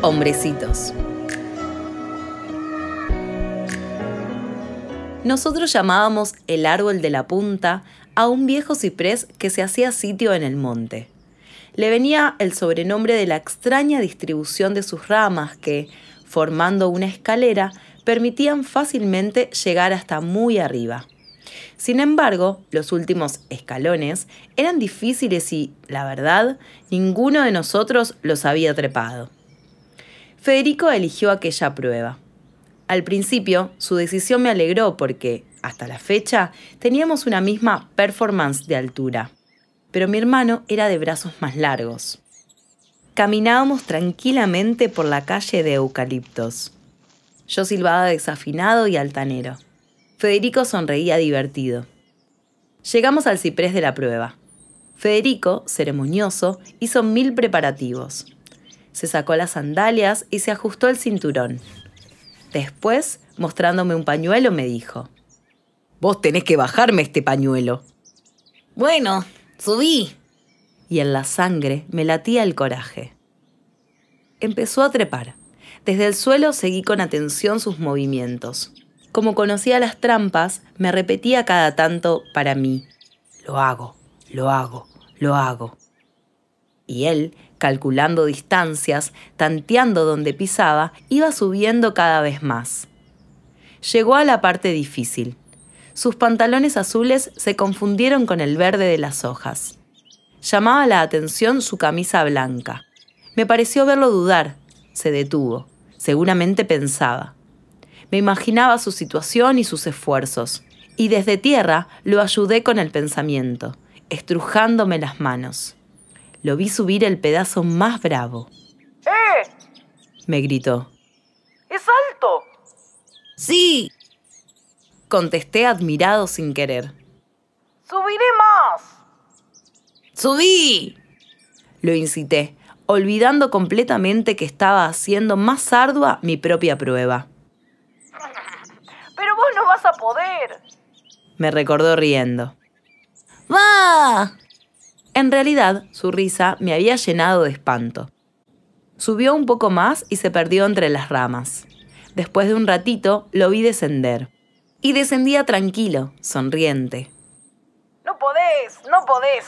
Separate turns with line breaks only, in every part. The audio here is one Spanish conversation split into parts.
Hombrecitos. Nosotros llamábamos el árbol de la punta a un viejo ciprés que se hacía sitio en el monte. Le venía el sobrenombre de la extraña distribución de sus ramas que, formando una escalera, permitían fácilmente llegar hasta muy arriba. Sin embargo, los últimos escalones eran difíciles y, la verdad, ninguno de nosotros los había trepado. Federico eligió aquella prueba. Al principio, su decisión me alegró porque, hasta la fecha, teníamos una misma performance de altura. Pero mi hermano era de brazos más largos. Caminábamos tranquilamente por la calle de eucaliptos. Yo silbaba desafinado y altanero. Federico sonreía divertido. Llegamos al ciprés de la prueba. Federico, ceremonioso, hizo 1000 preparativos. Se sacó las sandalias y se ajustó el cinturón. Después, mostrándome un pañuelo, me dijo: «Vos tenés que bajarme este pañuelo».
«Bueno, subí».
Y en la sangre me latía el coraje. Empezó a trepar. Desde el suelo seguí con atención sus movimientos. Como conocía las trampas, me repetía cada tanto para mí: «Lo hago, lo hago, lo hago». Y él, calculando distancias, tanteando donde pisaba, iba subiendo cada vez más. Llegó a la parte difícil. Sus pantalones azules se confundieron con el verde de las hojas. Llamaba la atención su camisa blanca. Me pareció verlo dudar. Se detuvo. Seguramente pensaba. Me imaginaba su situación y sus esfuerzos. Y desde tierra lo ayudé con el pensamiento, estrujándome las manos. Lo vi subir el pedazo más bravo.
Me gritó. ¿Es alto?
Sí,
contesté admirado sin querer.
¡Subiré más!
subí.
Lo incité, olvidando completamente que estaba haciendo más ardua mi propia prueba.
¡Pero vos no vas a poder!
Me recordó riendo.
¡Va!
En realidad, su risa me había llenado de espanto. Subió un poco más y se perdió entre las ramas. Después de un ratito, lo vi descender. Y descendía tranquilo, sonriente.
¡No podés! ¡No podés!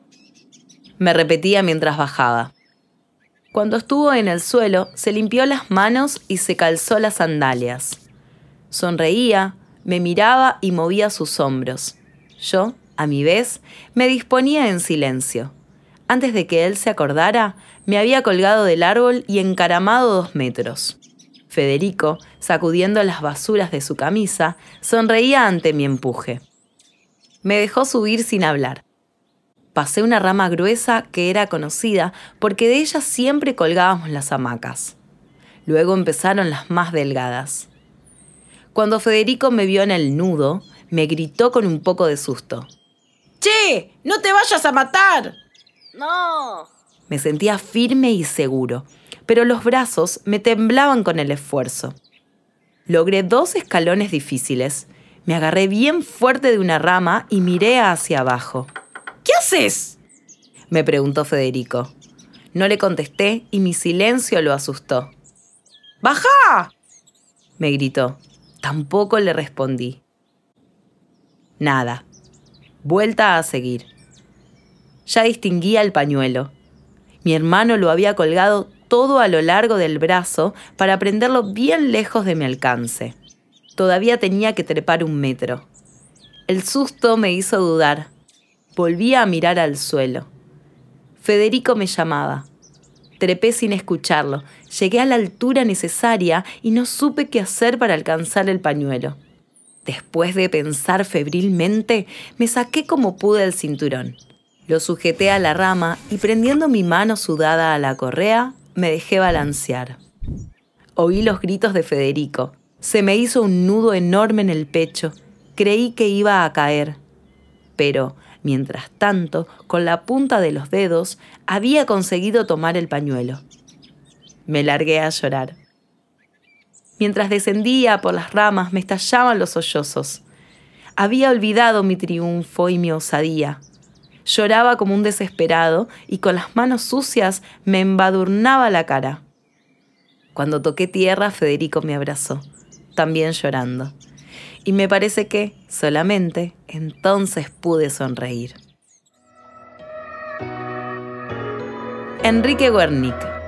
Me repetía mientras bajaba. Cuando estuvo en el suelo, se limpió las manos y se calzó las sandalias. Sonreía, me miraba y movía sus hombros. Yo, a mi vez, me disponía en silencio. Antes de que él se acordara, me había colgado del árbol y encaramado 2 metros. Federico, sacudiendo las basuras de su camisa, sonreía ante mi empuje. Me dejó subir sin hablar. Pasé una rama gruesa que era conocida porque de ella siempre colgábamos las hamacas. Luego empezaron las más delgadas. Cuando Federico me vio en el nudo, me gritó con un poco de susto.
¡Che! ¡No te vayas a matar!
¡No!
Me sentía firme y seguro, pero los brazos me temblaban con el esfuerzo. Logré 2 escalones difíciles. Me agarré bien fuerte de una rama y miré hacia abajo.
¿Qué haces?
Me preguntó Federico. No le contesté y mi silencio lo asustó.
¡Bajá!
Me gritó. Tampoco le respondí. Nada. Vuelta a seguir. Ya distinguía el pañuelo. Mi hermano lo había colgado todo a lo largo del brazo para prenderlo bien lejos de mi alcance. Todavía tenía que trepar 1 metro. El susto me hizo dudar. Volví a mirar al suelo. Federico me llamaba. Trepé sin escucharlo. Llegué a la altura necesaria y no supe qué hacer para alcanzar el pañuelo. Después de pensar febrilmente, me saqué como pude el cinturón. Lo sujeté a la rama y prendiendo mi mano sudada a la correa, me dejé balancear. Oí los gritos de Federico. Se me hizo un nudo enorme en el pecho. Creí que iba a caer. Pero, mientras tanto, con la punta de los dedos, había conseguido tomar el pañuelo. Me largué a llorar. Mientras descendía por las ramas me estallaban los sollozos. Había olvidado mi triunfo y mi osadía. Lloraba como un desesperado y con las manos sucias me embadurnaba la cara. Cuando toqué tierra, Federico me abrazó, también llorando. Y me parece que, solamente, entonces pude sonreír. Enrique Guernica.